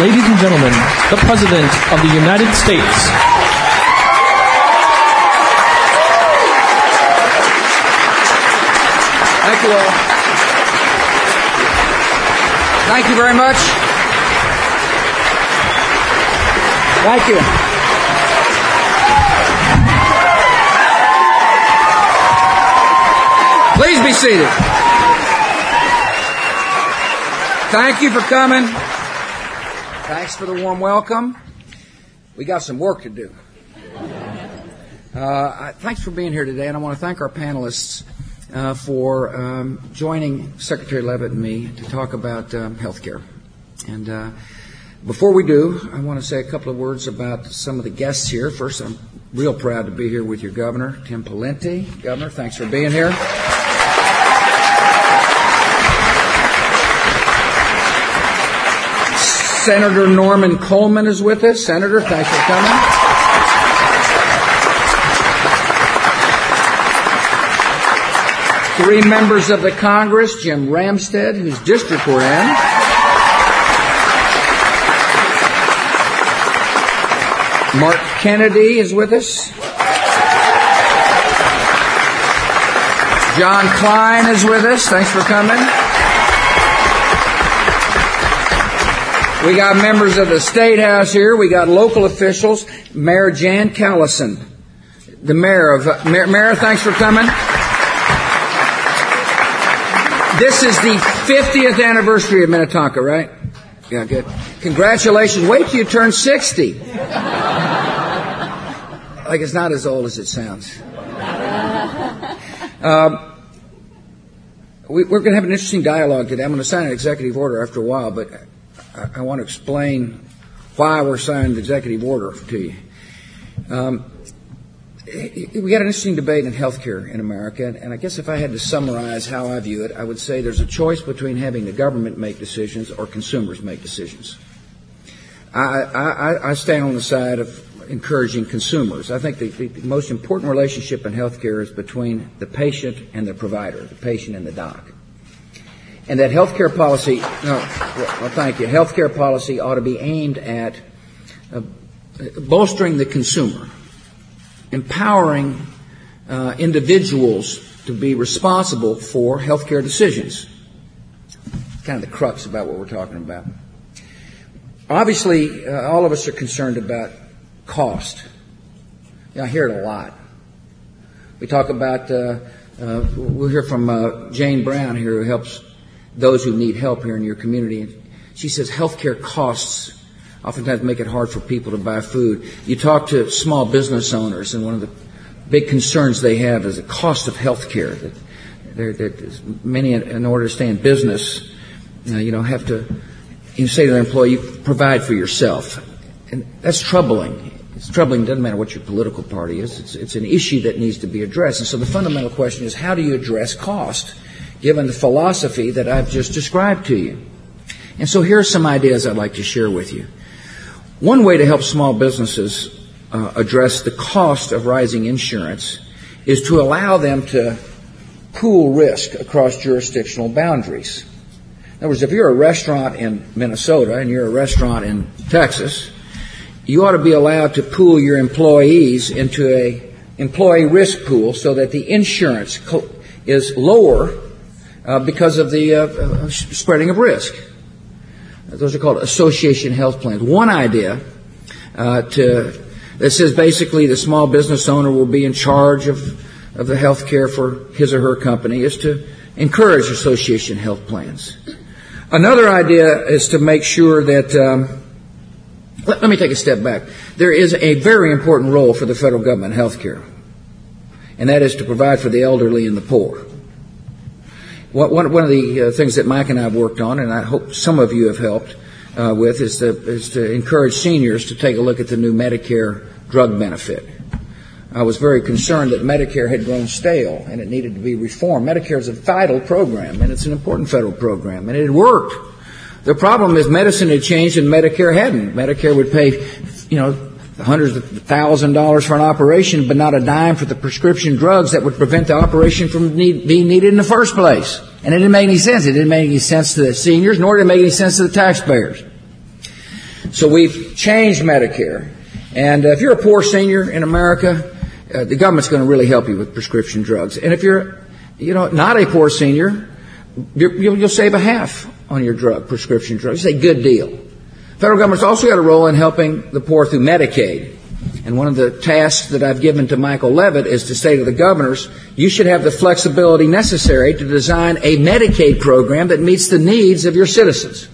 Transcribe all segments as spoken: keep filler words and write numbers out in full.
Ladies and gentlemen, the President of the United States. Thank you all. Thank you very much. Thank you. Please be seated. Thank you for coming. Thanks for the warm welcome. We got some work to do. Uh, thanks for being here today, and I want to thank our panelists uh, for um, joining Secretary Leavitt and me to talk about um, health care. And uh, before we do, I want to say a couple of words about some of the guests here. First, I'm real proud to be here with your governor, Tim Pawlenty. Governor, thanks for being here. Senator Norman Coleman is with us. Senator, thanks for coming. Three members of the Congress, Jim Ramstad, whose district we're in. Mark Kennedy is with us. John Klein is with us. Thanks for coming. We got members of the State House here. We got local officials. Mayor Jan Callison, the mayor of uh, Mayor, Mayor, thanks for coming. This is the fiftieth anniversary of Minnetonka, right? Yeah, good. Congratulations. Wait till you turn sixty. Like it's not as old as it sounds. Um, we, we're going to have an interesting dialogue today. I'm going to sign an executive order after a while, but I, I want to explain why we're signing the executive order to you. Um, we got an interesting debate in healthcare in America, and I guess if I had to summarize how I view it, I would say there's a choice between having the government make decisions or consumers make decisions. I, I, I stand on the side of encouraging consumers. I think the, the most important relationship in healthcare is between the patient and the provider, the patient and the doc. And that healthcare policy, no, well, thank you, healthcare policy ought to be aimed at uh, bolstering the consumer, empowering uh, individuals to be responsible for healthcare decisions. Kind of the crux about what we're talking about. Obviously, uh, all of us are concerned about cost. You know, I hear it a lot. We talk about, uh, uh, we'll hear from uh, Jane Brown here, who helps those who need help here in your community. She says healthcare costs oftentimes make it hard for people to buy food. You talk to small business owners, and one of the big concerns they have is the cost of healthcare. That, they're, that many, in order to stay in business, uh, you know, have to you say to their employee, you provide for yourself. And that's troubling. It's troubling. It doesn't matter what your political party is. It's, it's an issue that needs to be addressed. And so the fundamental question is, how do you address cost, given the philosophy that I've just described to you? And so here are some ideas I'd like to share with you. One way to help small businesses uh, address the cost of rising insurance is to allow them to pool risk across jurisdictional boundaries. In other words, if you're a restaurant in Minnesota and you're a restaurant in Texas, you ought to be allowed to pool your employees into a employee risk pool so that the insurance co- is lower uh, because of the uh, spreading of risk. Those are called association health plans. One idea uh, to that says basically the small business owner will be in charge of, of the health care for his or her company is to encourage association health plans. Another idea is to make sure that, um, let, let me take a step back. There is a very important role for the federal government in health care, and that is to provide for the elderly and the poor. One, one of the uh, things that Mike and I have worked on, and I hope some of you have helped uh, with, is to, is to encourage seniors to take a look at the new Medicare drug benefit. I was very concerned that Medicare had grown stale and it needed to be reformed. Medicare is a vital program, and it's an important federal program, and it had worked. The problem is medicine had changed and Medicare hadn't. Medicare would pay, you know, hundreds of thousand dollars for an operation, but not a dime for the prescription drugs that would prevent the operation from need, being needed in the first place. And it didn't make any sense. It didn't make any sense to the seniors, nor did it make any sense to the taxpayers. So we've changed Medicare. And uh, if you're a poor senior in America, uh, the government's going to really help you with prescription drugs. And if you're, you know, not a poor senior, you're, you'll, you'll save a half on your drug, prescription drugs. It's a good deal. The federal government's also got a role in helping the poor through Medicaid. And one of the tasks that I've given to Michael Levitt is to say to the governors, you should have the flexibility necessary to design a Medicaid program that meets the needs of your citizens.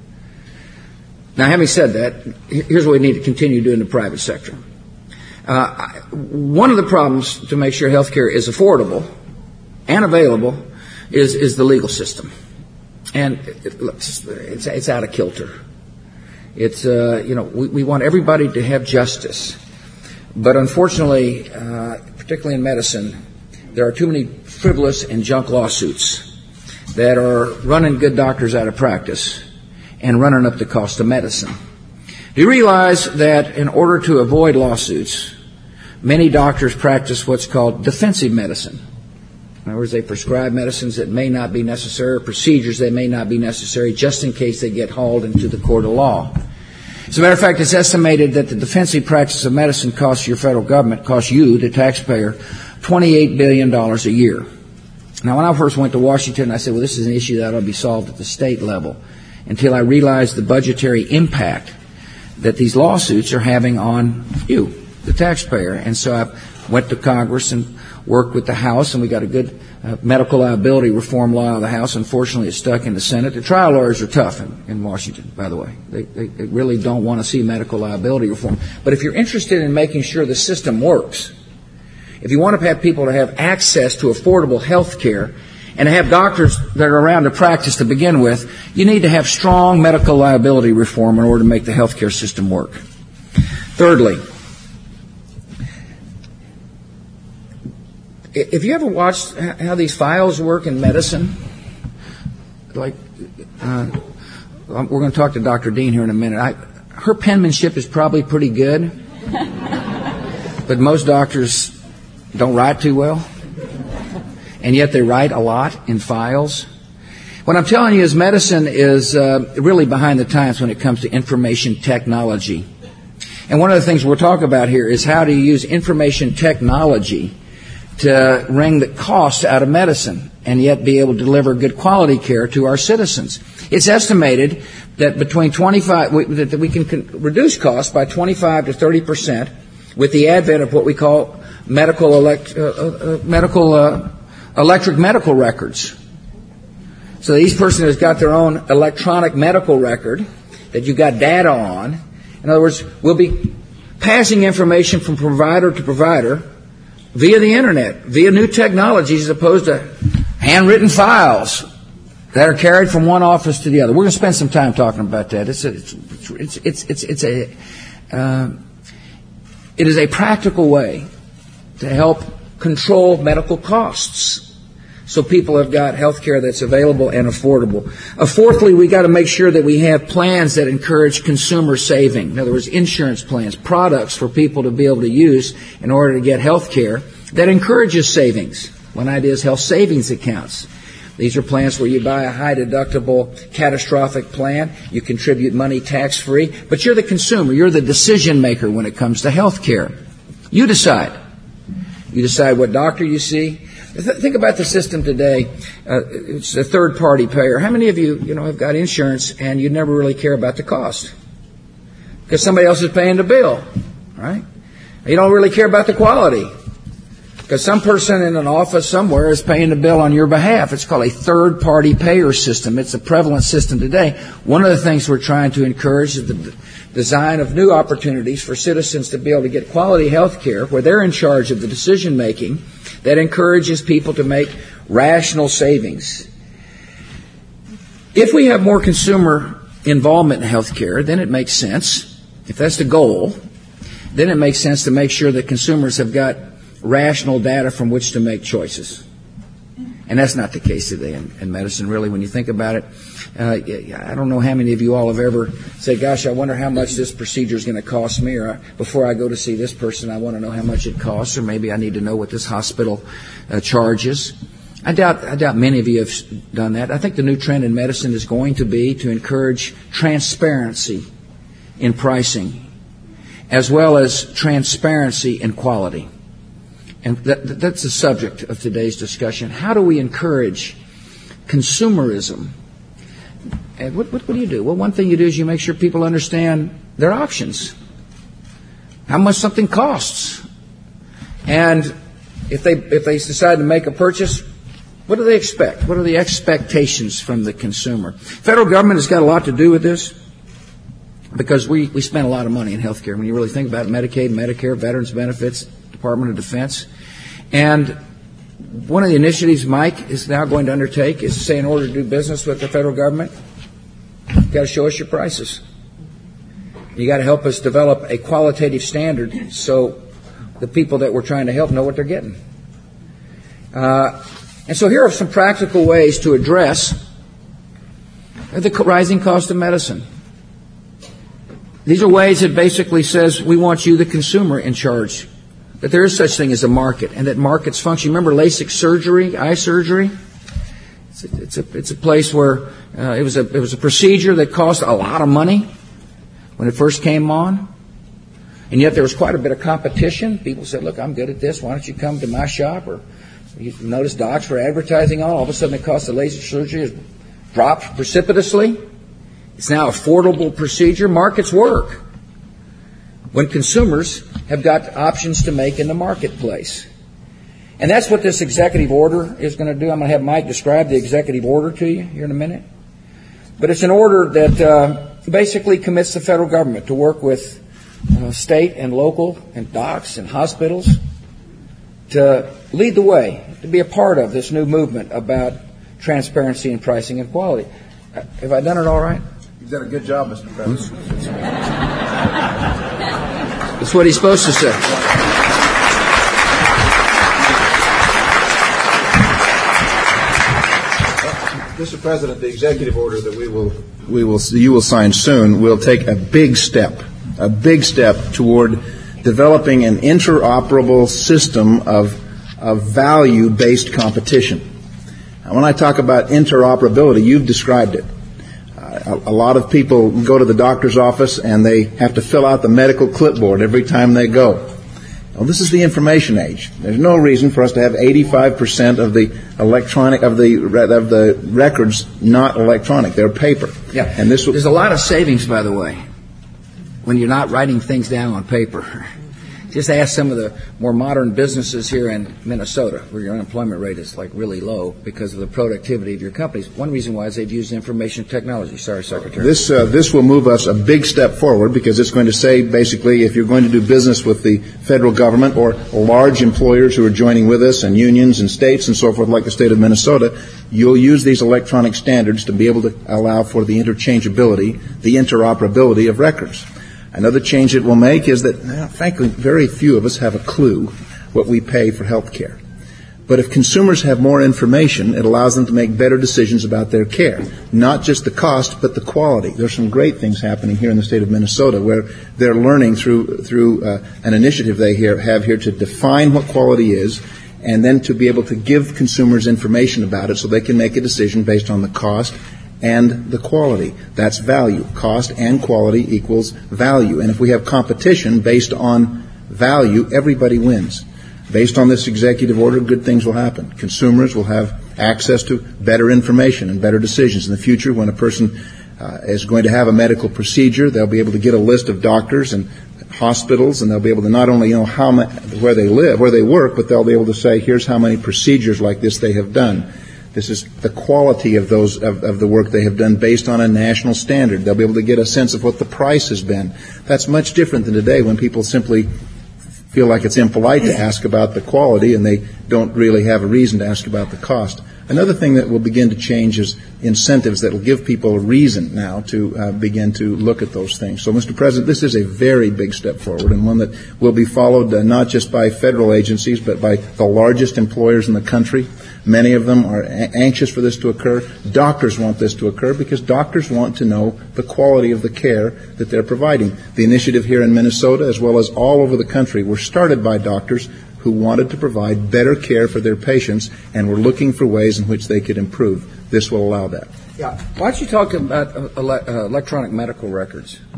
Now, having said that, here's what we need to continue doing in the private sector. Uh, one of the problems to make sure health care is affordable and available is, is the legal system. And it, it's, it's out of kilter. It's, uh, you know, we, we want everybody to have justice. But unfortunately, uh, particularly in medicine, there are too many frivolous and junk lawsuits that are running good doctors out of practice and running up the cost of medicine. Do you realize that in order to avoid lawsuits, many doctors practice what's called defensive medicine? In other words, they prescribe medicines that may not be necessary, or procedures that may not be necessary, just in case they get hauled into the court of law. As a matter of fact, it's estimated that the defensive practice of medicine costs your federal government, costs you, the taxpayer, twenty-eight billion dollars a year. Now, when I first went to Washington, I said, well, this is an issue that ought to be solved at the state level, until I realized the budgetary impact that these lawsuits are having on you, the taxpayer. And so I went to Congress and worked with the House, and we got a good uh, medical liability reform law out of the House. Unfortunately, it's stuck in the Senate. The trial lawyers are tough in, in Washington, by the way. They, they, they really don't want to see medical liability reform. But if you're interested in making sure the system works, if you want to have people to have access to affordable health care and to have doctors that are around to practice to begin with, you need to have strong medical liability reform in order to make the health care system work. Thirdly, if you ever watched how these files work in medicine, like, uh, we're going to talk to Doctor Dean here in a minute. I, her penmanship is probably pretty good, but most doctors don't write too well, and yet they write a lot in files. What I'm telling you is medicine is uh, really behind the times when it comes to information technology. And one of the things we'll talk about here is how to use information technology to wring the cost out of medicine and yet be able to deliver good quality care to our citizens. It's estimated that between twenty-five that we can reduce costs by twenty-five to thirty percent with the advent of what we call medical elect, uh, uh, medical uh, electric medical records. So each person has got their own electronic medical record that you got data on. In other words, we'll be passing information from provider to provider via the internet, via new technologies, as opposed to handwritten files that are carried from one office to the other. We're going to spend some time talking about that. It's a, it's it's it's it's, it's a uh, it is a practical way to help control medical costs, so people have got health care that's available and affordable. Uh, fourthly, we got to make sure that we have plans that encourage consumer saving. In other words, insurance plans, products for people to be able to use in order to get health care that encourages savings. One idea is health savings accounts. These are plans where you buy a high-deductible catastrophic plan, you contribute money tax-free, but you're the consumer, you're the decision-maker when it comes to health care. You decide. You decide what doctor you see. Think about the system today. Uh, it's a third-party payer. How many of you, you know, have got insurance and you never really care about the cost? Because somebody else is paying the bill, right? You don't really care about the quality because some person in an office somewhere is paying the bill on your behalf. It's called a third-party payer system. It's a prevalent system today. One of the things we're trying to encourage is the design of new opportunities for citizens to be able to get quality health care where they're in charge of the decision-making that encourages people to make rational savings. If we have more consumer involvement in health care, then it makes sense. If that's the goal, then it makes sense to make sure that consumers have got rational data from which to make choices. And that's not the case today in, in medicine, really, when you think about it. Uh, I don't know how many of you all have ever said, gosh, I wonder how much this procedure is going to cost me, or before I go to see this person, I want to know how much it costs, or maybe I need to know what this hospital uh, charges. I doubt, I doubt many of you have done that. I think the new trend in medicine is going to be to encourage transparency in pricing, as well as transparency and quality. And that, that's the subject of today's discussion. How do we encourage consumerism? And what, what, what do you do? Well, one thing you do is you make sure people understand their options, how much something costs. And if they if they decide to make a purchase, what do they expect? What are the expectations from the consumer? Federal government has got a lot to do with this because we, we spend a lot of money in health care. When you really think about it, Medicaid, Medicare, Veterans Benefits, Department of Defense. And one of the initiatives Mike is now going to undertake is to say in order to do business with the federal government, you've got to show us your prices. You got to help us develop a qualitative standard so the people that we're trying to help know what they're getting. Uh, and so here are some practical ways to address the rising cost of medicine. These are ways that basically says we want you, the consumer, in charge. That there is such thing as a market and that markets function. Remember LASIK surgery, eye surgery? It's a, it's a, it's a place where uh, it was a it was a procedure that cost a lot of money when it first came on. And yet there was quite a bit of competition. People said, look, I'm good at this. Why don't you come to my shop? Or you notice docs were advertising on. All of a sudden the cost of LASIK surgery has dropped precipitously. It's now an affordable procedure. Markets work when consumers have got options to make in the marketplace. And that's what this executive order is going to do. I'm going to have Mike describe the executive order to you here in a minute. But it's an order that uh, basically commits the federal government to work with uh, state and local and docs and hospitals to lead the way, to be a part of this new movement about transparency and pricing and quality. Uh, have I done it all right? You've done a good job, Mister President. That's what he's supposed to say. Mister President, the executive order that we will we will you will sign soon will take a big step, a big step toward developing an interoperable system of of value-based competition. Now, when I talk about interoperability, you've described it. A, a lot of people go to the doctor's office and they have to fill out the medical clipboard every time they go. Well, this is the information age. There's no reason for us to have eighty-five percent of the electronic of the of the records not electronic. They're paper. Yeah, and this will, there's a lot of savings, by the way, when you're not writing things down on paper. Just ask some of the more modern businesses here in Minnesota, where your unemployment rate is like really low because of the productivity of your companies. One reason why is they've used information technology. Sorry, Secretary. This uh, this will move us a big step forward because it's going to say basically if you're going to do business with the federal government or large employers who are joining with us and unions and states and so forth, like the state of Minnesota, you'll use these electronic standards to be able to allow for the interchangeability, the interoperability of records. Another change it will make is that, well, frankly, very few of us have a clue what we pay for health care. But if consumers have more information, it allows them to make better decisions about their care. Not just the cost, but the quality. There's some great things happening here in the state of Minnesota where they're learning through through uh, an initiative they here, have here to define what quality is and then to be able to give consumers information about it so they can make a decision based on the cost and the quality. That's value. Cost and quality equals value. And if we have competition based on value, everybody wins. Based on this executive order, good things will happen. Consumers will have access to better information and better decisions. In the future, when a person uh, is going to have a medical procedure, they'll be able to get a list of doctors and hospitals, and they'll be able to not only know how ma- where they live, where they work, but they'll be able to say, here's how many procedures like this they have done. This is the quality of those of, of the work they have done based on a national standard. They'll be able to get a sense of what the price has been. That's much different than today when people simply feel like it's impolite to ask about the quality and they don't really have a reason to ask about the cost. Another thing that will begin to change is incentives that will give people a reason now to uh, begin to look at those things. So, Mister President, this is a very big step forward and one that will be followed uh, not just by federal agencies but by the largest employers in the country. Many of them are a- anxious for this to occur. Doctors want this to occur because doctors want to know the quality of the care that they're providing. The initiative here in Minnesota, as well as all over the country, were started by doctors who wanted to provide better care for their patients and were looking for ways in which they could improve. This will allow that. Yeah. Why don't you talk about uh, ele- uh, electronic medical records?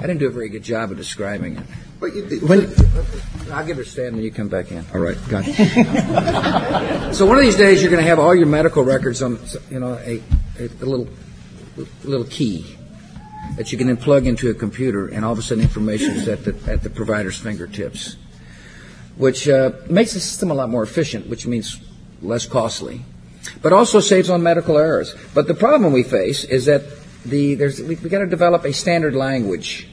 I didn't do a very good job of describing it. But you, when, I'll give her a stand and you come back in. all right, got it. So one of these days you're going to have all your medical records on, you know, a, a, a little a little key that you can then plug into a computer, and all of a sudden information is at the, at the provider's fingertips, which uh, makes the system a lot more efficient, which means less costly, but also saves on medical errors. But the problem we face is that the there's we, we got to develop a standard language.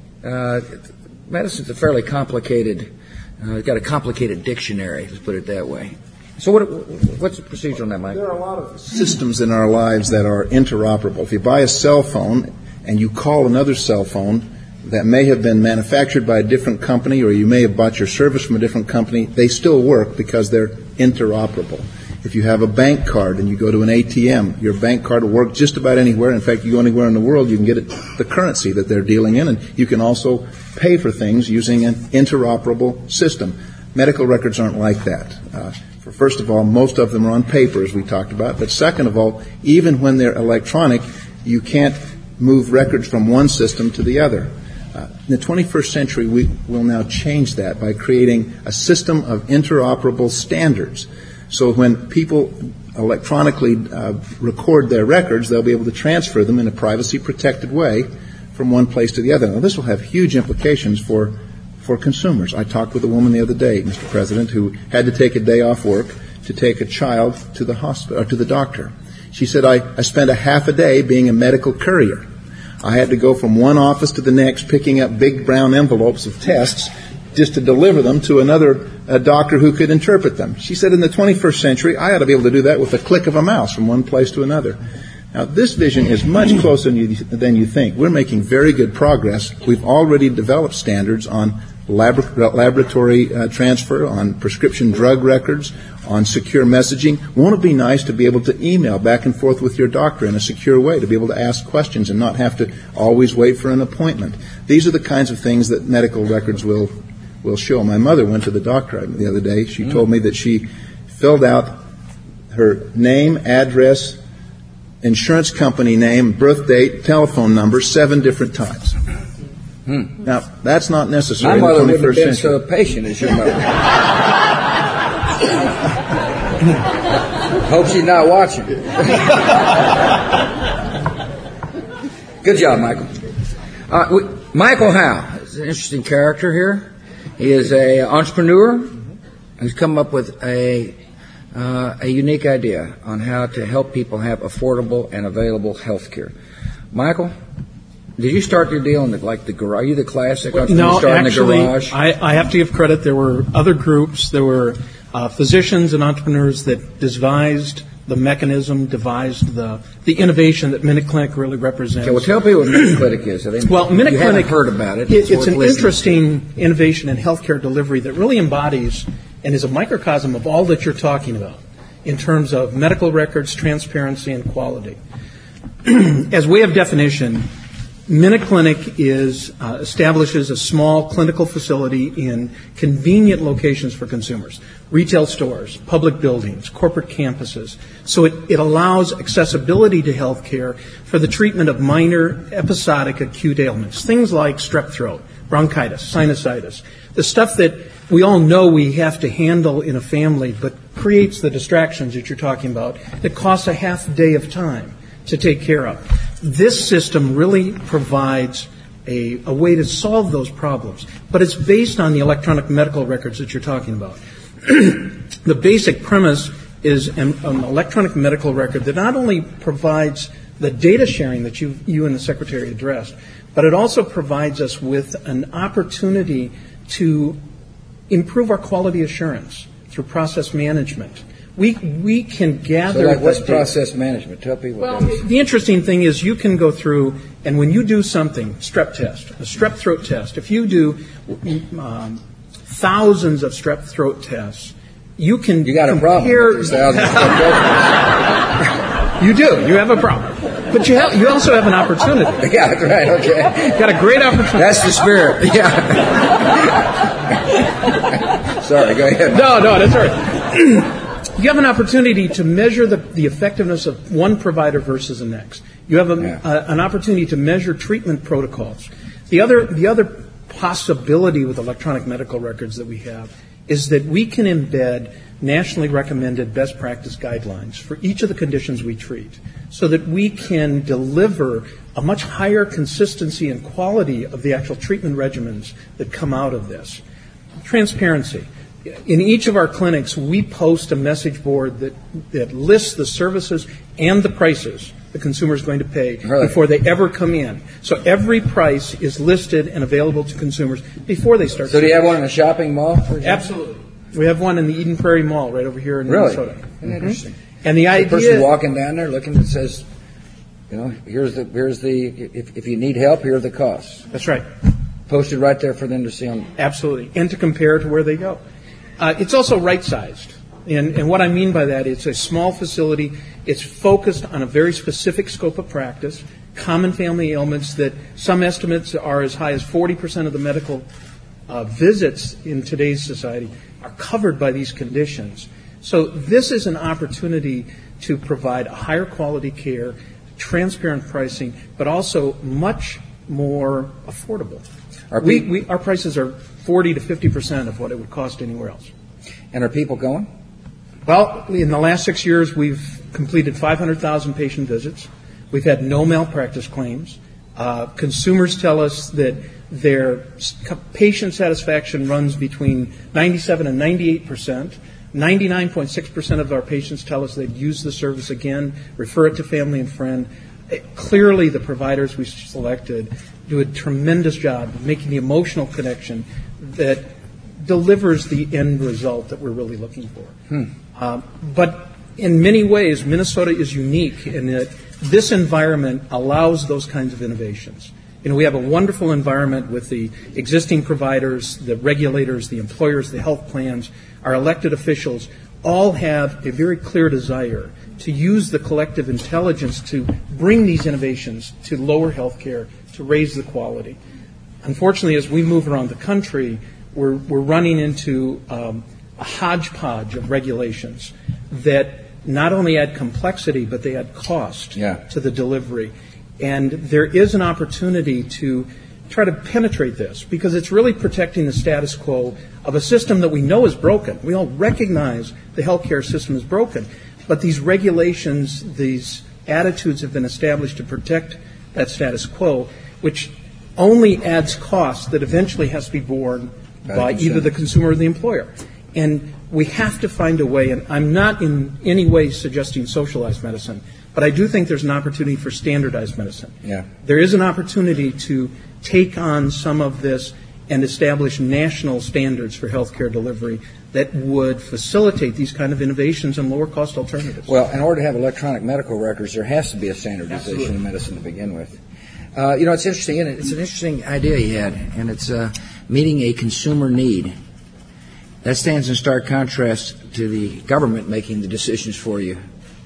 Uh, medicine's a fairly complicated, uh, it's got a complicated dictionary, let's put it that way. So what, what's the procedure on that, Mike? There are a lot of systems in our lives that are interoperable. If you buy a cell phone and you call another cell phone that may have been manufactured by a different company, or you may have bought your service from a different company, they still work because they're interoperable. If you have a bank card and you go to an A T M, your bank card will work just about anywhere. In fact, you go anywhere in the world, you can get it, the currency that they're dealing in, and you can also pay for things using an interoperable system. Medical records aren't like that. Uh, for first of all, most of them are on paper, as we talked about. But second of all, even when they're electronic, you can't move records from one system to the other. Uh, in the twenty-first century, we will now change that by creating a system of interoperable standards. So when people electronically uh, record their records, they'll be able to transfer them in a privacy-protected way from one place to the other. Now, this will have huge implications for for consumers. I talked with a woman the other day, Mister President, who had to take a day off work to take a child to the hospital or to the doctor. She said, I, I spent a half a day being a medical courier. I had to go from one office to the next, picking up big brown envelopes of tests just to deliver them to another uh, doctor who could interpret them. She said, in the twenty-first century, I ought to be able to do that with a click of a mouse from one place to another. Now, this vision is much closer than you, than you think. We're making very good progress. We've already developed standards on labor- laboratory uh, transfer, on prescription drug records, on secure messaging. Won't it be nice to be able to email back and forth with your doctor in a secure way, to be able to ask questions and not have to always wait for an appointment? These are the kinds of things that medical records will will show. My mother went to the doctor the other day. She mm. told me that she filled out her name, address, insurance company name, birth date, telephone number seven different times. Hmm. Now, that's not necessary. My mother in the wouldn't have been century. so patient as your mother. Hope she's not watching. Good job, Michael. Uh, we, Michael Howe is an interesting character here. He is an entrepreneur who's come up with a uh, a unique idea on how to help people have affordable and available health care. Michael, did you start your deal in the, like the garage? Are you the classic entrepreneur? No, start actually, in the garage? I, I have to give credit. There were other groups. There were uh, physicians and entrepreneurs that devised the mechanism, devised the the innovation that MinuteClinic really represents. Okay, well, tell people what MinuteClinic is. I think well, MinuteClinic, you haven't heard about it. It's, it's an listening. interesting innovation in healthcare delivery that really embodies and is a microcosm of all that you're talking about in terms of medical records, transparency, and quality. As way of definition, MinuteClinic is uh, establishes a small clinical facility in convenient locations for consumers, retail stores, public buildings, corporate campuses. So it, it allows accessibility to health care for the treatment of minor episodic acute ailments, things like strep throat, bronchitis, sinusitis, the stuff that we all know we have to handle in a family but creates the distractions that you're talking about that costs a half day of time to take care of. This system really provides a, a way to solve those problems, but it's based on the electronic medical records that you're talking about. The basic premise is an, an electronic medical record that not only provides the data sharing that you, you and the Secretary addressed, but it also provides us with an opportunity to improve our quality assurance through process management. We we can gather. So like what's the process management? Tell people well, what that is. The interesting thing is you can go through, and when you do something, strep test, a strep throat test, if you do um, thousands of strep throat tests, you can You got a compare. problem. Thousands of strep throat tests. You do. You have a problem. But you have, you also have an opportunity. Yeah, that's right. Okay. You've got a great opportunity. That's the spirit. Yeah. Sorry, go ahead. No, no, that's all right. You have an opportunity to measure the, the effectiveness of one provider versus the next. You have a, Yeah. a, an opportunity to measure treatment protocols. The other, the other possibility with electronic medical records that we have is that we can embed nationally recommended best practice guidelines for each of the conditions we treat so that we can deliver a much higher consistency and quality of the actual treatment regimens that come out of this. Transparency. In each of our clinics, we post a message board that, that lists the services and the prices the consumer is going to pay really? before they ever come in. So every price is listed and available to consumers before they start. So do you have one in a shopping mall, for example? Absolutely. We have one in the Eden Prairie Mall right over here in really? Minnesota. Mm-hmm. Interesting. And the idea, the person walking down there looking that says, you know, here's the here's the if if you need help, here are the costs. That's right. Posted right there for them to see on. Absolutely, and to compare to where they go. Uh, it's also right-sized, and and what I mean by that, it's a small facility. It's focused on a very specific scope of practice, common family ailments that some estimates are as high as forty percent of the medical uh, visits in today's society are covered by these conditions. So this is an opportunity to provide a higher quality care, transparent pricing, but also much more affordable. Are we, pe- we, our prices are forty to fifty percent of what it would cost anywhere else. And are people going? Well, in the last six years, we've completed five hundred thousand patient visits. We've had no malpractice claims. Uh, consumers tell us that their patient satisfaction runs between ninety-seven and ninety-eight percent. ninety-nine point six percent of our patients tell us they'd use the service again, refer it to family and friend. It, clearly, the providers we selected do a tremendous job of making the emotional connection that delivers the end result that we're really looking for. Hmm. Um, but in many ways, Minnesota is unique in that this environment allows those kinds of innovations. You know, we have a wonderful environment with the existing providers, the regulators, the employers, the health plans, our elected officials all have a very clear desire to use the collective intelligence to bring these innovations to lower health care, to raise the quality. Unfortunately, as we move around the country, we're, we're running into um, a hodgepodge of regulations that not only add complexity, but they add cost yeah. to the delivery. And there is an opportunity to try to penetrate this because it's really protecting the status quo of a system that we know is broken. We all recognize the healthcare system is broken, but these regulations, these attitudes have been established to protect that status quo, which only adds cost that eventually has to be borne by either the consumer or the employer. And we have to find a way, and I'm not in any way suggesting socialized medicine, but I do think there's an opportunity for standardized medicine. Yeah. There is an opportunity to take on some of this and establish national standards for healthcare delivery that would facilitate these kind of innovations and lower cost alternatives. Well, in order to have electronic medical records, there has to be a standardization Absolutely. in medicine to begin with. Uh, you know, it's interesting, isn't it? It's an interesting idea you had, and it's uh, meeting a consumer need. That stands in stark contrast to the government making the decisions for you,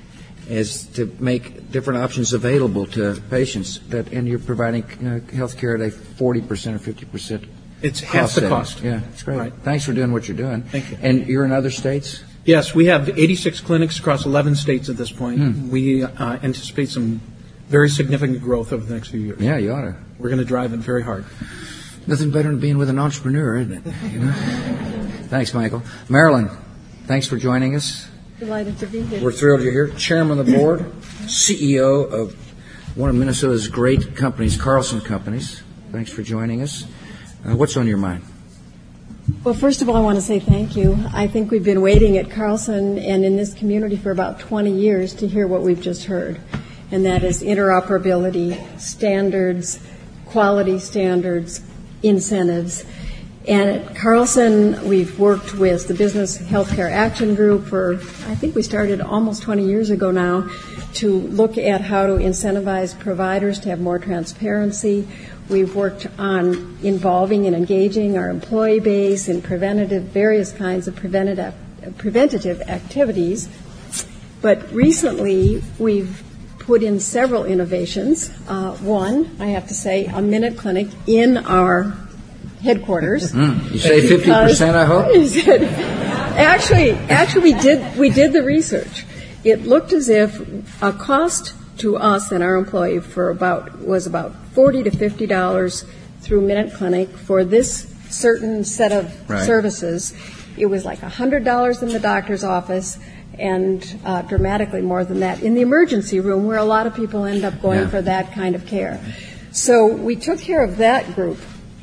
is to make different options available to patients, that, and you're providing uh, health care at a forty percent or fifty percent It's half the setting. cost. Yeah, that's great. Right. Thanks for doing what you're doing. Thank you. And you're in other states? Yes, we have eighty-six clinics across eleven states at this point. Hmm. We uh, anticipate some very significant growth over the next few years. Yeah, you ought to. We're going to drive it very hard. Nothing better than being with an entrepreneur, isn't it? You know? Thanks, Michael. Marilyn, thanks for joining us. Delighted to be here. We're thrilled you're here. Chairman of the board, C E O of one of Minnesota's great companies, Carlson Companies. Thanks for joining us. Uh, what's on your mind? Well, first of all, I want to say thank you. I think we've been waiting at Carlson and in this community for about twenty years to hear what we've just heard, and that is interoperability, standards, quality standards, incentives. And at Carlson, we've worked with the Business Healthcare Action Group for, I think we started almost twenty years ago now, to look at how to incentivize providers to have more transparency. We've worked on involving and engaging our employee base in preventative, various kinds of preventative, preventative activities. But recently, we've put in several innovations. Uh, one, I have to say, a Minute Clinic in our headquarters. Mm, you say fifty percent, I hope? actually, actually, we did we did the research. It looked as if a cost to us and our employee for about was about forty to fifty dollars through Minute Clinic for this certain set of Right. services. It was like one hundred dollars in the doctor's office and uh, dramatically more than that in the emergency room, where a lot of people end up going Yeah. for that kind of care. So we took care of that group.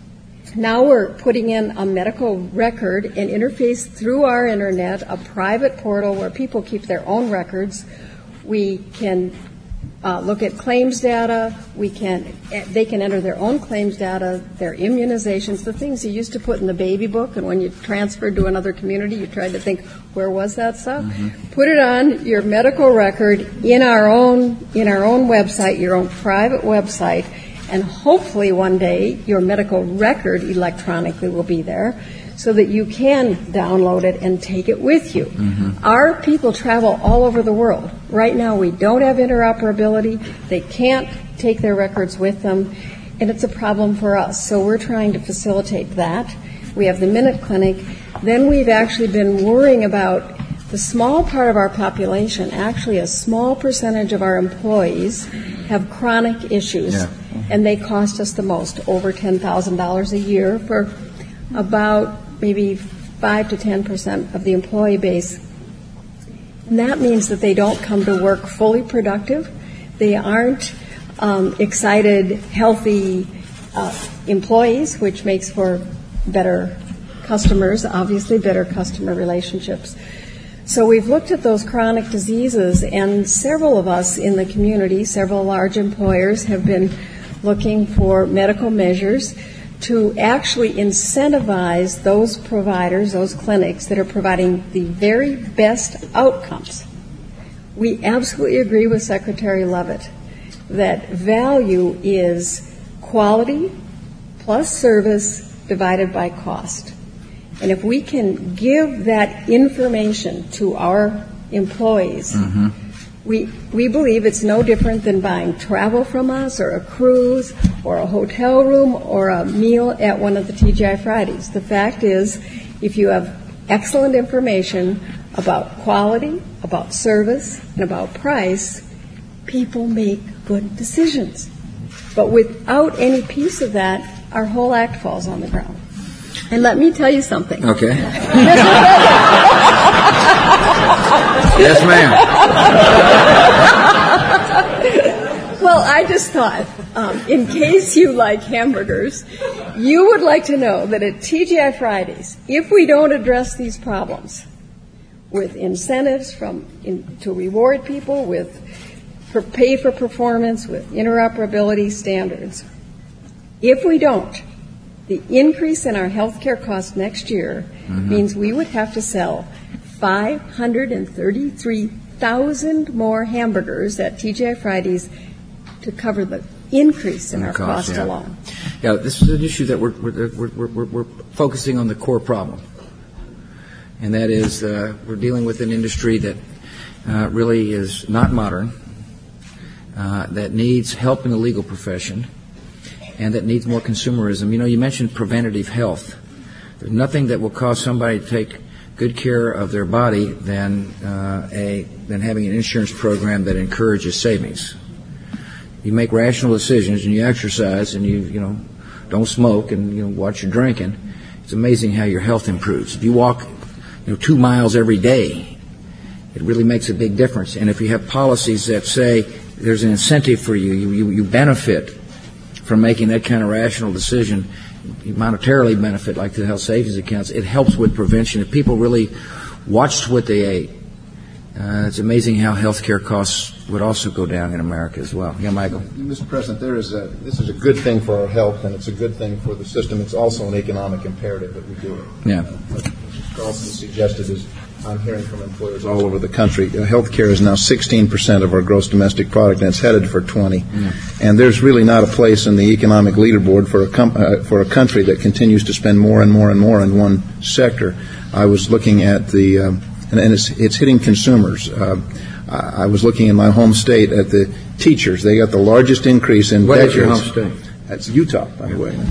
Now we're putting in a medical record and interface through our internet, a private portal where people keep their own records. We can uh, look at claims data. We can, they can enter their own claims data, their immunizations, the things you used to put in the baby book, and when you transferred to another community, you tried to think, where was that stuff? Mm-hmm. Put it on your medical record in our own in our own website, your own private website. And hopefully one day your medical record electronically will be there so that you can download it and take it with you. Mm-hmm. Our people travel all over the world. Right now we don't have interoperability. They can't take their records with them, and it's a problem for us. So we're trying to facilitate that. We have the Minute Clinic. Then we've actually been worrying about the small part of our population, actually a small percentage of our employees, have chronic issues, Yeah. and they cost us the most, over ten thousand dollars a year for about maybe five to ten percent of the employee base. And that means that they don't come to work fully productive. They aren't um, excited, healthy uh, employees, which makes for better customers, obviously better customer relationships. So we've looked at those chronic diseases, and several of us in the community, several large employers, have been looking for medical measures to actually incentivize those providers, those clinics that are providing the very best outcomes. We absolutely agree with Secretary Leavitt that value is quality plus service divided by cost. And if we can give that information to our employees, mm-hmm. we we believe it's no different than buying travel from us or a cruise or a hotel room or a meal at one of the T G I Fridays. The fact is, if you have excellent information about quality, about service, and about price, people make good decisions. But without any piece of that, our whole act falls on the ground. And let me tell you something. Okay. Yes, ma'am. Well, I just thought, um, in case you like hamburgers, you would like to know that at T G I Fridays, if we don't address these problems with incentives from in, to reward people, with for pay for performance, with interoperability standards, if we don't, the increase in our health care costs next year mm-hmm. means we would have to sell five hundred thirty-three thousand more hamburgers at T G I Fridays to cover the increase in our cost, cost yeah. alone. Yeah, this is an issue that we're we're, we're, we're, we're focusing on the core problem, and that is uh, we're dealing with an industry that uh, really is not modern, uh, that needs help in the legal profession, and that needs more consumerism. You know, you mentioned preventative health. There's nothing that will cause somebody to take good care of their body than uh, a than having an insurance program that encourages savings. You make rational decisions and you exercise and you you know don't smoke and you know watch your drinking. It's amazing how your health improves. If you walk you know two miles every day, it really makes a big difference. And if you have policies that say there's an incentive for you, you you, you benefit from making that kind of rational decision, you monetarily benefit, like the health savings accounts. It helps with prevention. If people really watched what they ate, uh, it's amazing how health care costs would also go down in America as well. Yeah, Michael. Mister President, there is a, this is a good thing for our health, and it's a good thing for the system. It's also an economic imperative that we do it. Yeah. Uh, what Mister Carlson suggested is, I'm hearing from employers all over the country, uh, health care is now sixteen percent of our gross domestic product, and it's headed for twenty. Yeah. And there's really not a place in the economic leaderboard for a, com- uh, for a country that continues to spend more and more and more in one sector. I was looking at the, um, and, and it's, it's hitting consumers. Uh, I was looking in my home state at the teachers. They got the largest increase in what decades. What is your home state? That's Utah, by the way.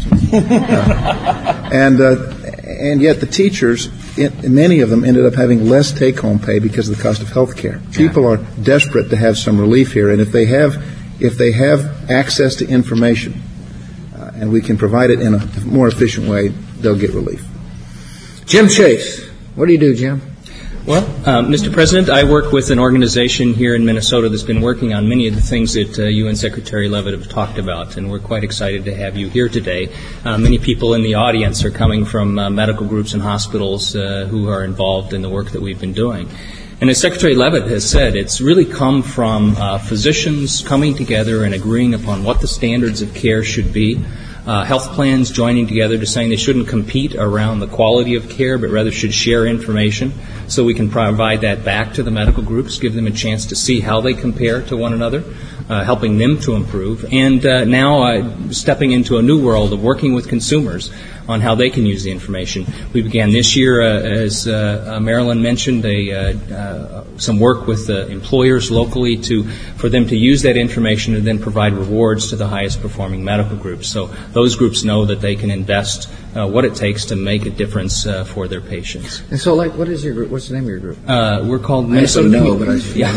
uh, and uh, and yet the teachers, it, many of them ended up having less take-home pay because of the cost of health care. Yeah. People are desperate to have some relief here, and if they have if they have access to information, uh, and we can provide it in a more efficient way, they'll get relief. Jim Chase. What do you do, Jim? Well, uh, Mister President, I work with an organization here in Minnesota that's been working on many of the things that uh, you and Secretary Leavitt have talked about, and we're quite excited to have you here today. Uh, many people in the audience are coming from uh, medical groups and hospitals uh, who are involved in the work that we've been doing. And as Secretary Leavitt has said, it's really come from uh, physicians coming together and agreeing upon what the standards of care should be. Uh, health plans joining together to saying they shouldn't compete around the quality of care, but rather should share information so we can provide that back to the medical groups, give them a chance to see how they compare to one another, uh, helping them to improve. And uh, now uh, stepping into a new world of working with consumers on how they can use the information. We began this year, uh, as uh, uh, Marilyn mentioned, a, uh, uh, some work with uh, employers locally to for them to use that information and then provide rewards to the highest performing medical groups. So those groups know that they can invest uh, what it takes to make a difference uh, for their patients. And so, like, what is your group? What's the name of your group? Uh, we're called I Minnesota. No, but I yeah.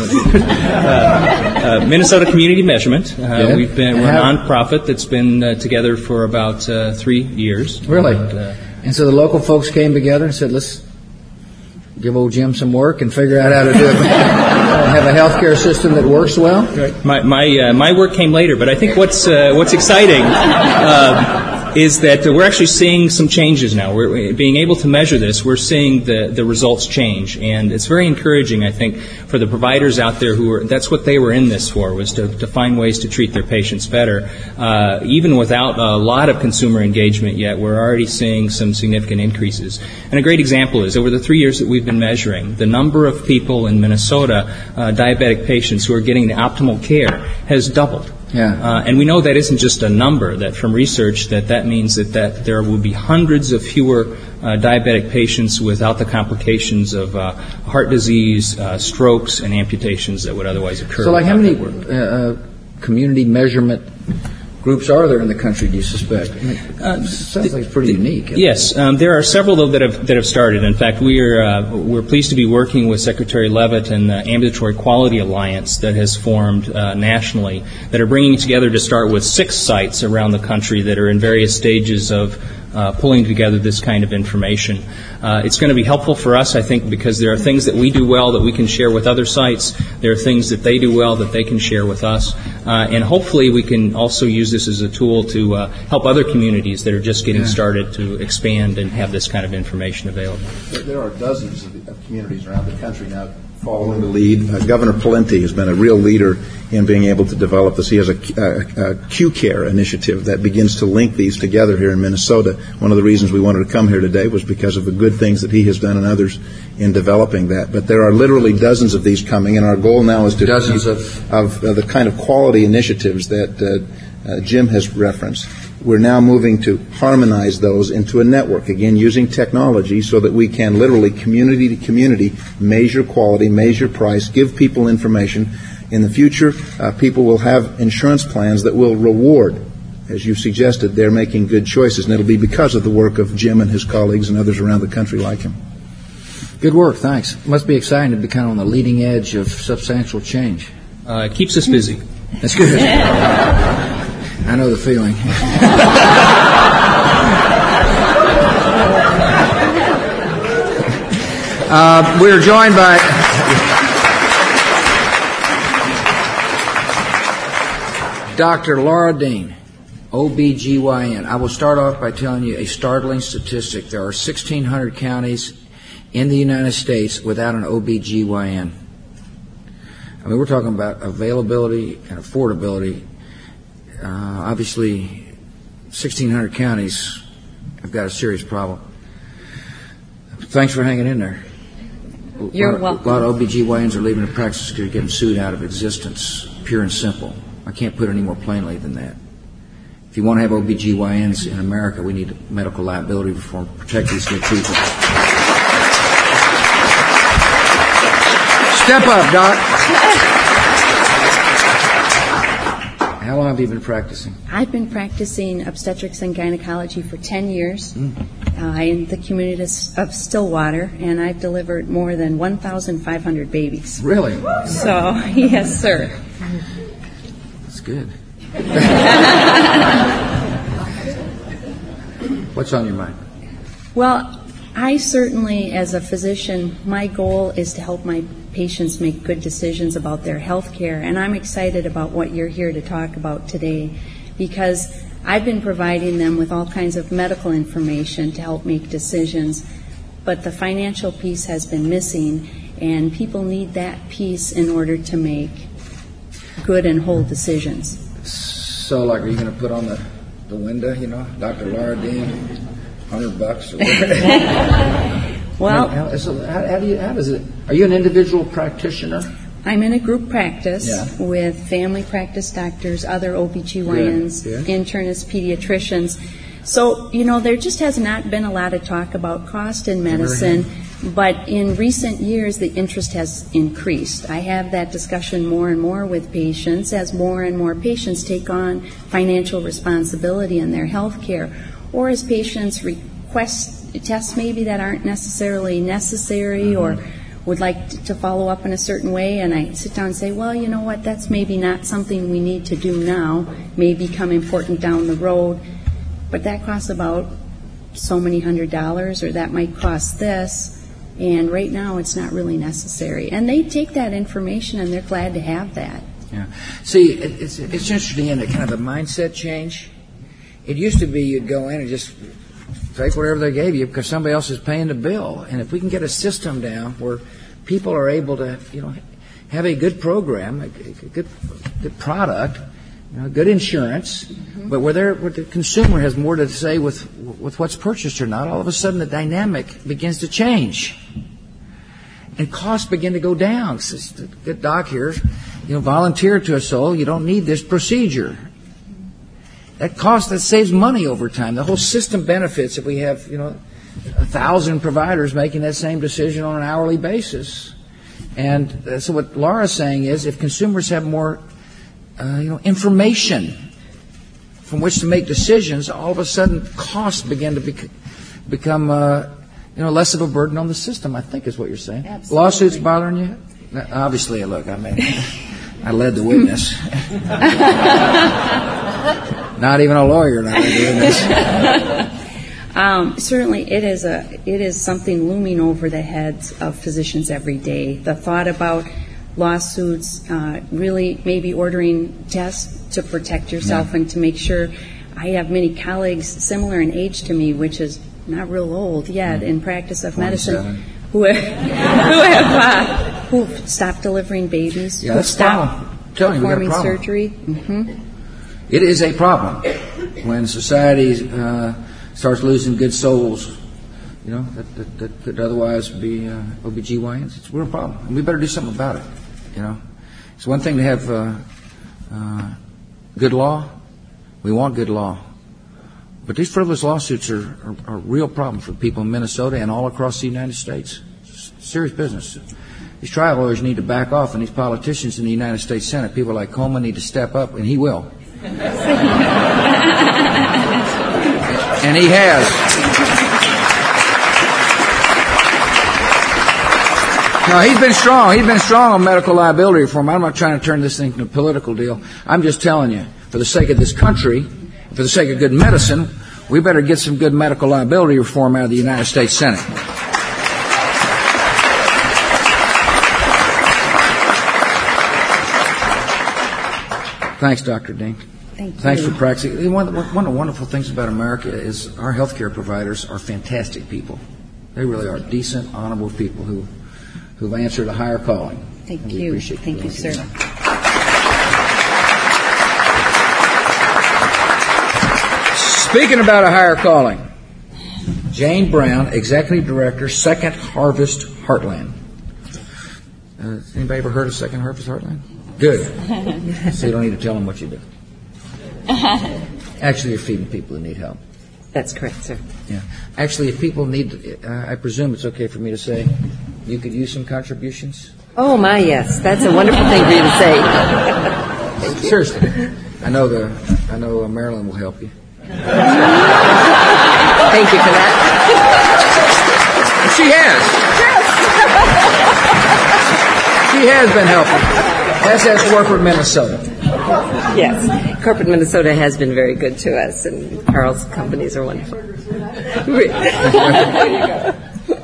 uh, uh, Minnesota Community Measurement. Uh, yeah. We've been we're How? a nonprofit that's been uh, together for about uh, three years. Really? And, uh, and so the local folks came together and said, let's give old Jim some work and figure out how to do it. Have a healthcare system that works well. My my uh, my work came later, but I think what's uh, what's exciting uh, is that uh, we're actually seeing some changes now. We're being able to measure this. We're seeing the the results change, and it's very encouraging, I think, for the providers out there who are. That's what they were in this for, was to to find ways to treat their patients better. Uh, even without a lot of consumer engagement yet, we're already seeing some significant increases. And a great example is over the three years that we've been measuring, the number of people in Minnesota, uh, diabetic patients who are getting the optimal care, has doubled. Yeah. Uh, and we know that isn't just a number, that from research that that means that, that there will be hundreds of fewer uh, diabetic patients without the complications of uh, heart disease, uh, strokes, and amputations that would otherwise occur. So, like, how many uh, uh, community measurement groups are there in the country, do you suspect? I mean, Uh, it sounds like it's pretty unique. Yes, um, there are several though that have that have started. In fact, we are uh, we're pleased to be working with Secretary Leavitt and the Ambulatory Quality Alliance that has formed uh, nationally, that are bringing together to start with six sites around the country that are in various stages of uh, pulling together this kind of information. Uh, it's going to be helpful for us, I think, because there are things that we do well that we can share with other sites. There are things that they do well that they can share with us. Uh, and hopefully we can also use this as a tool to uh, help other communities that are just getting Yeah. started to expand and have this kind of information available. There are dozens of, of communities around the country now following the lead. Uh, Governor Pawlenty has been a real leader in being able to develop this. He has a, a, a Q-Care initiative that begins to link these together here in Minnesota. One of the reasons we wanted to come here today was because of the good things that he has done and others in developing that. But there are literally dozens of these coming, and our goal now is to Dozens of of uh, the kind of quality initiatives that uh, uh, Jim has referenced. We're now moving to harmonize those into a network, again, using technology so that we can literally community to community measure quality, measure price, give people information. In the future, uh, people will have insurance plans that will reward, as you suggested, they're making good choices, and it'll be because of the work of Jim and his colleagues and others around the country like him. Good work, thanks. It must be exciting to be kind of on the leading edge of substantial change. Uh, it keeps us busy. That's good. I know the feeling. uh, we're joined by Doctor Laura Dean, O B G Y N. I will start off by telling you a startling statistic. There are sixteen hundred counties in the United States without an O B G Y N. I mean, we're talking about availability and affordability. Uh, obviously, sixteen hundred counties have got a serious problem. Thanks for hanging in there. You're a lot, welcome. A lot of O B G Y Ns are leaving the practice because they're getting sued out of existence, pure and simple. I can't put it any more plainly than that. If you want to have O B G Y Ns in America, we need medical liability reform to protect these good people. Step up, Doc. How long have you been practicing? I've been practicing obstetrics and gynecology for ten years Mm. uh, in the community of Stillwater, and I've delivered more than one thousand five hundred babies. Really? So, yes, sir. That's good. What's on your mind? Well, I certainly, as a physician, my goal is to help my patients make good decisions about their health care, and I'm excited about what you're here to talk about today because I've been providing them with all kinds of medical information to help make decisions, but the financial piece has been missing, and people need that piece in order to make good and whole decisions. So, like, are you going to put on the, the window, you know, Doctor Laura Dean, hundred bucks or whatever? Well, how, so how, how do you? How does it? Are you an individual practitioner? I'm in a group practice Yeah. with family practice doctors, other O B G Y Ns, Yeah, yeah. internists, pediatricians. So, you know, there just has not been a lot of talk about cost in medicine, but in recent years the interest has increased. I have that discussion more and more with patients as more and more patients take on financial responsibility in their health care, or as patients request tests maybe that aren't necessarily necessary or would like to follow up in a certain way, and I sit down and say, well, you know what, that's maybe not something we need to do now, may become important down the road, but that costs about so many hundred dollars, or that might cost this, and right now it's not really necessary. And they take that information and they're glad to have that. Yeah. See, it, it's it's interesting in a kind of a mindset change. It used to be you'd go in and just take whatever they gave you because somebody else is paying the bill. And if we can get a system down where people are able to, you know, have a good program, a, a good good product, you know, good insurance, mm-hmm. but where, they're, where the consumer has more to say with with what's purchased or not, all of a sudden the dynamic begins to change. And costs begin to go down. The good doc here, you know, volunteer to us all, you don't need this procedure. That cost, that saves money over time. The whole system benefits if we have, you know, a thousand providers making that same decision on an hourly basis. And uh, so what Laura's saying is if consumers have more, uh, you know, information from which to make decisions, all of a sudden costs begin to bec- become, uh, you know, less of a burden on the system, I think is what you're saying. Absolutely. Lawsuits bothering you? No, obviously, look, I mean, I led the witness. Not even a lawyer, not led the witness. Um, certainly, it is a it is something looming over the heads of physicians every day. The thought about lawsuits, uh, really maybe ordering tests to protect yourself yeah. and to make sure. I have many colleagues similar in age to me, which is not real old yet mm. in practice of medicine, who have, who have uh, who've stopped delivering babies, yeah, who've that's stopped telling performing you surgery. Mm-hmm. It is a problem when society uh, starts losing good souls, you know, that, that, that could otherwise be uh, O B G Y Ns. It's a real problem. And we better do something about it, you know. It's one thing to have uh, uh, good law. We want good law. But these frivolous lawsuits are, are, are a real problem for people in Minnesota and all across the United States. It's serious business. These trial lawyers need to back off, and these politicians in the United States Senate, people like Coleman, need to step up, and he will. And he has. No, he's been strong. He's been strong on medical liability reform. I'm not trying to turn this thing into a political deal. I'm just telling you, for the sake of this country, for the sake of good medicine, we better get some good medical liability reform out of the United States Senate. Thanks, Doctor Dean. Thank you. Thanks for practicing. One of, the, one of the wonderful things about America is our healthcare providers are fantastic people. They really are decent, honorable people who, who've answered a higher calling. Thank and you. We appreciate Thank you, sir. That. Speaking about a higher calling, Jane Brown, Executive Director, Second Harvest Heartland. Uh, has anybody ever heard of Second Harvest Heartland? Good. So you don't need to tell them what you do. Actually, you're feeding people who need help. That's correct, sir. Yeah. Actually, if people need, uh, I presume it's okay for me to say, you could use some contributions? Oh, my, yes. That's a wonderful thing for you to say. Thank you. Seriously. I know the, I know uh, Marilyn will help you. Thank you for that. She has. She has been helping. As has Corporate Minnesota. Yes. Corporate Minnesota has been very good to us, and Carl's companies are wonderful. There you go.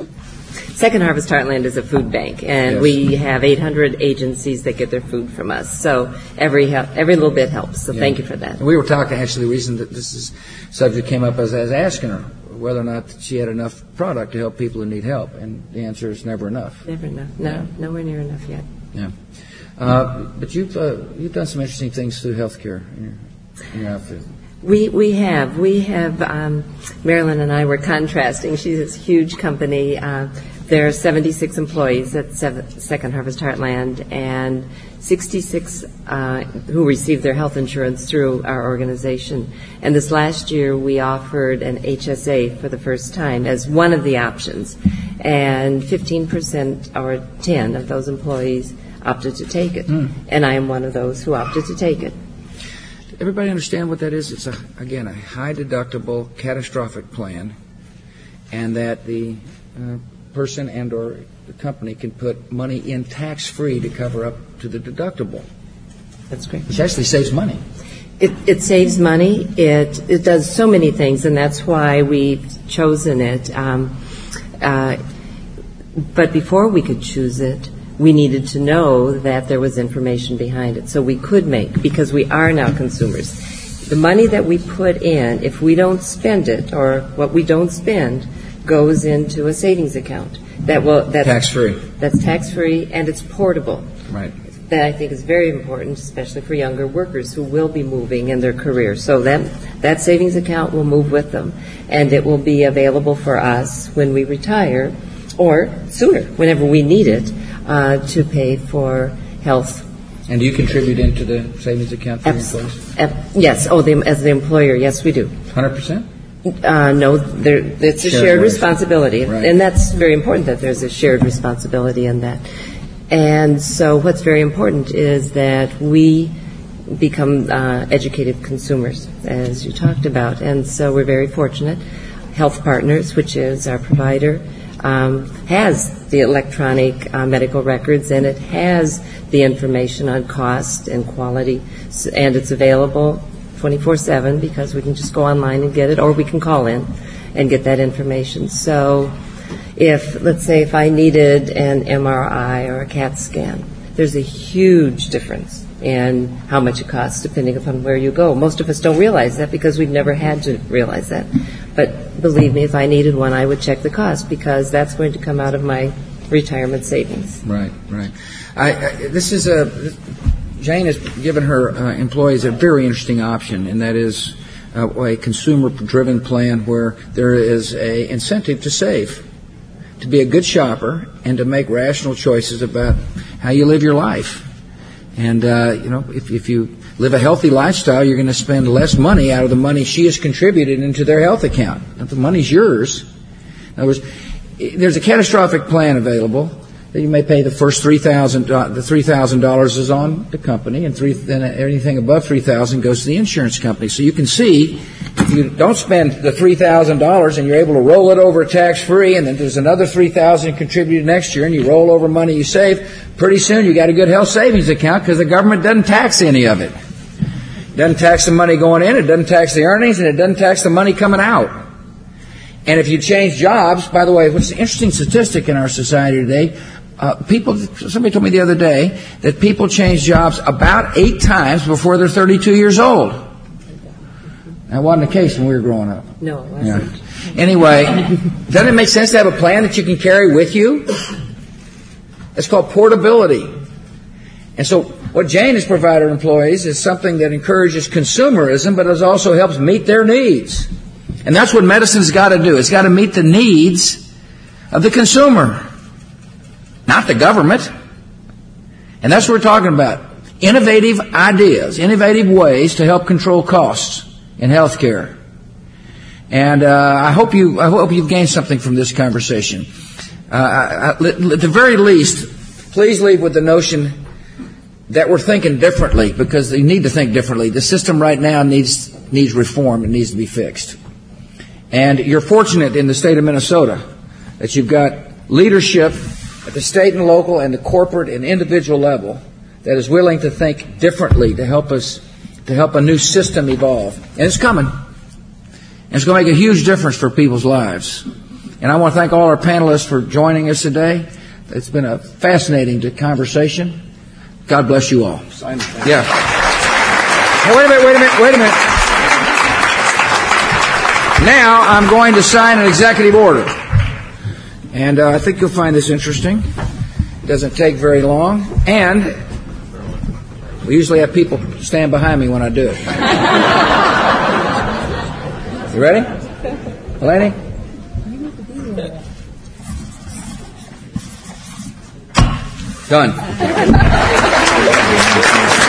Second Harvest Heartland is a food bank, and Yes. we have eight hundred agencies that get their food from us. So every help, every little bit helps. So Yeah. thank you for that. And we were talking, actually, the reason that this is, subject came up as I was asking her whether or not she had enough product to help people who need help, and the answer is never enough. Never enough. No, nowhere near enough yet. Yeah. Uh, but you've uh, you've done some interesting things through healthcare in your, in your outfit. We we have we have um, Marilyn and I were contrasting. She's this huge company. Uh, there are seventy-six employees at Seven, Second Harvest Heartland, and sixty-six uh, who receive their health insurance through our organization. And this last year, we offered an H S A for the first time as one of the options, and fifteen percent or ten of those employees opted to take it, mm. and I am one of those who opted to take it. Everybody understand what that is? It's, a, again, a high-deductible catastrophic plan, and that the uh, person and or the company can put money in tax-free to cover up to the deductible. That's great. Which actually saves money. It, it saves money. It it does so many things, and that's why we've chosen it. Um, uh, but before we could choose it, we needed to know that there was information behind it, so we could make, because we are now consumers. The money that we put in, if we don't spend it, or what we don't spend, goes into a savings account. That will that's tax-free. That's tax-free, and it's portable. Right. That I think is very important, especially for younger workers who will be moving in their career. So that that savings account will move with them, and it will be available for us when we retire, or sooner, whenever we need it, uh, to pay for health. And do you contribute into the savings account for Abs- employees? ab- yes. Oh, the, as the employer, yes, we do. one hundred percent? Uh, no, there, it's a Shared shared ways. responsibility, Right. and that's very important that there's a shared responsibility in that. And so what's very important is that we become uh, educated consumers, as you talked about. And so we're very fortunate. Health Partners, which is our provider, um, has the electronic uh, medical records, and it has the information on cost and quality, S- and it's available twenty-four seven because we can just go online and get it, or we can call in and get that information. So if, let's say, if I needed an M R I or a CAT scan, there's a huge difference in how much it costs depending upon where you go. Most of us don't realize that because we've never had to realize that. But believe me, if I needed one, I would check the cost because that's going to come out of my retirement savings. Right, right. I, I, this is a... Jane has given her uh, employees a very interesting option, and that is uh, a consumer-driven plan where there is a incentive to save, to be a good shopper, and to make rational choices about how you live your life. And, uh, you know, if, if you live a healthy lifestyle, you're going to spend less money out of the money she has contributed into their health account. The money's yours. In other words, there's a catastrophic plan available. You may pay the first three thousand. Uh, the three thousand dollars is on the company, and three, then anything above three thousand goes to the insurance company. So you can see if you don't spend the three thousand dollars and you're able to roll it over tax free, and then there's another three thousand contributed next year, and you roll over money you save. Pretty soon you got a good health savings account because the government doesn't tax any of it. It doesn't tax the money going in, it doesn't tax the earnings, and it doesn't tax the money coming out. And if you change jobs, by the way, what's an interesting statistic in our society today. Uh, people, somebody told me the other day that people change jobs about eight times before they're thirty-two years old. That wasn't the case when we were growing up. No, it wasn't. Yeah. Anyway, doesn't it make sense to have a plan that you can carry with you? It's called portability. And so what Jane has provided employees is something that encourages consumerism, but it also helps meet their needs. And that's what medicine's got to do. It's got to meet the needs of the consumer, not the government. And that's what we're talking about. Innovative ideas, innovative ways to help control costs in healthcare. And uh, I hope you, I hope you've gained something from this conversation. Uh, I, I, at the very least, please leave with the notion that we're thinking differently, because they need to think differently. The system right now needs needs reform. It needs to be fixed. And you're fortunate in the state of Minnesota that you've got leadership at the state and local and the corporate and individual level that is willing to think differently to help us, to help a new system evolve. And it's coming. And it's going to make a huge difference for people's lives. And I want to thank all our panelists for joining us today. It's been a fascinating conversation. God bless you all. Yeah. Hey, wait a minute, wait a minute, wait a minute. Now I'm going to sign an executive order. And uh, I think you'll find this interesting. It doesn't take very long. And we usually have people stand behind me when I do it. You ready? Eleni? Done.